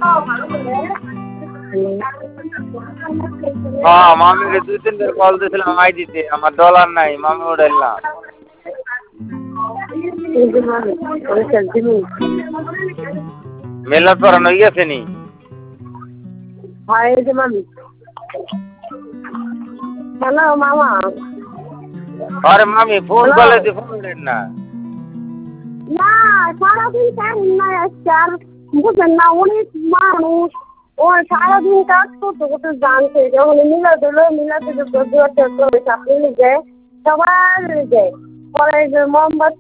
হ্যাঁ মামিকে 2-3 বার কল দিয়েছিলাম আইডিতে আমার ডলার নাই মামি উঠাইল না। মেলা পড়ানো হয়ে গেছে নি? হ্যালো মামা। আরে মামি ফোন করলে তুই ফোন দেন না। না সারাদিন কাজ নাই আজকে আর বুঝেন না অনেক মানুষ ও সারাদিন কাজ করতে করতে জানছে যখন মিলাদ হলো মিলাদে যে চাপড়ে যায় সবার যায় পরে যে মোমবাতি